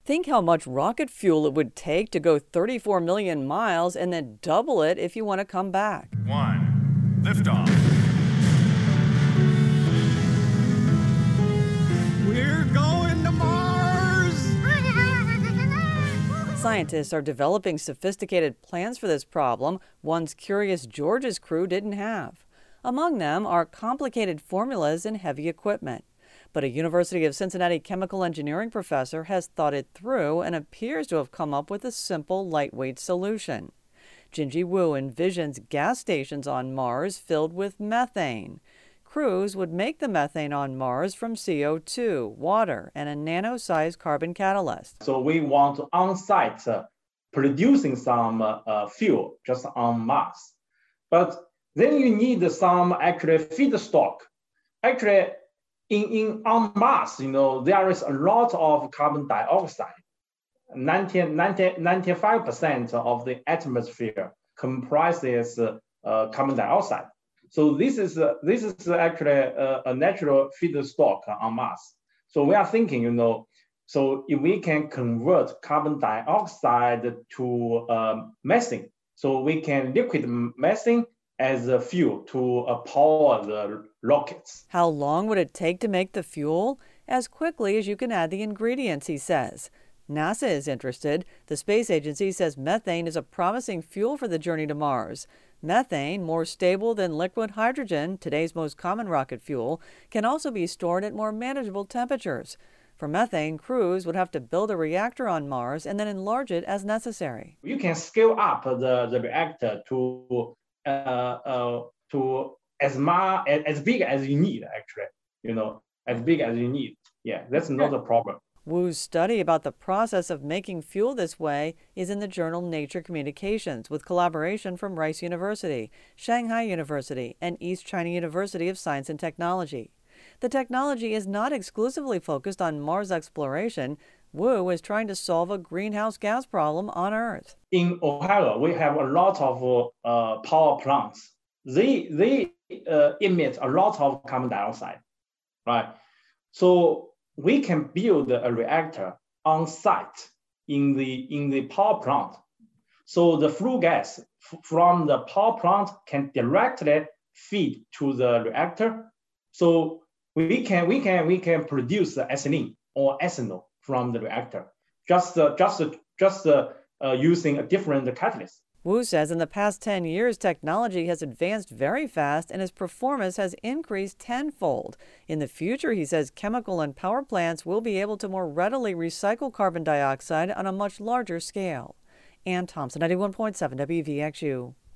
Think how much rocket fuel it would take to go 34 million miles and then double it if you want to come back. One, liftoff. We're going to Mars! Scientists are developing sophisticated plans for this problem, ones Curious George's crew didn't have. Among them are complicated formulas and heavy equipment. But a University of Cincinnati chemical engineering professor has thought it through and appears to have come up with a simple, lightweight solution. Jinji Wu envisions gas stations on Mars filled with methane. Crews would make the methane on Mars from CO2, water, and a nano-sized carbon catalyst. So we want to on-site producing some fuel just on Mars. But then you need some actually feedstock. Actually, on Mars, there is a lot of carbon dioxide. 95% of the atmosphere comprises carbon dioxide. So this is actually a natural feedstock on Mars. So we are thinking, so if we can convert carbon dioxide to methane, so we can liquid methane as a fuel to power the rockets. How long would it take to make the fuel? As quickly as you can add the ingredients, he says. NASA is interested. The space agency says methane is a promising fuel for the journey to Mars. Methane, more stable than liquid hydrogen, today's most common rocket fuel, can also be stored at more manageable temperatures. For methane, crews would have to build a reactor on Mars and then enlarge it as necessary. You can scale up the reactor to as big as you need, actually, as big as you need. Yeah, that's not a problem. Wu's study about the process of making fuel this way is in the journal Nature Communications, with collaboration from Rice University, Shanghai University, and East China University of Science and Technology. The technology is not exclusively focused on Mars exploration. Wu is trying to solve a greenhouse gas problem on Earth. In Ohio, we have a lot of power plants. They emit a lot of carbon dioxide, right? So we can build a reactor on site in the power plant. So the flue gas from the power plant can directly feed to the reactor. So we can produce ethylene or ethanol from the reactor, just using a different catalyst. Wu says in the past 10 years, technology has advanced very fast and its performance has increased tenfold. In the future, he says, chemical and power plants will be able to more readily recycle carbon dioxide on a much larger scale. Ann Thompson, 91.7 WVXU.